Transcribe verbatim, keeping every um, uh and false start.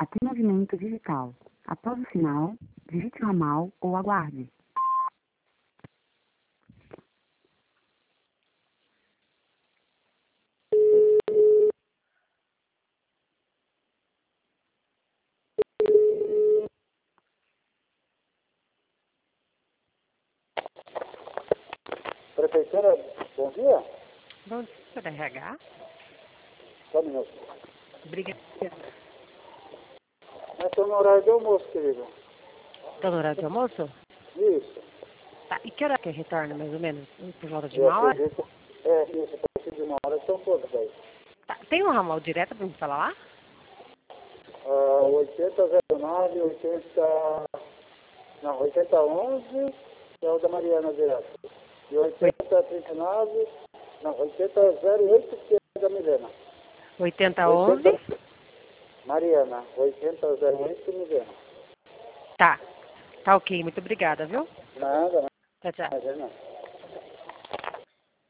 Atendimento digital. Após o sinal, digite o ramal ou aguarde. Prefeitura, bom dia. Bom dia, da R H. Só um minuto. Obrigada. Nós estamos no horário de almoço, querido. Está no horário de almoço? Isso. Tá. E que hora que retorna, mais ou menos? Por volta de Eu uma hora? acredito. É, isso, a partir de uma hora estão todos aí. Tá. Tem um ramal direto para me falar lá? Ah, oitenta zero nove, oitenta... Não, oitenta onze é o da Mariana direto. E oitenta trinta e nove... Não, oitenta zero oito que é da Milena. oitenta onze? Mariana, oitenta zero oito Milena. Tá. Tá ok, muito obrigada, viu? Nada, Tchau, tchau. nada, não.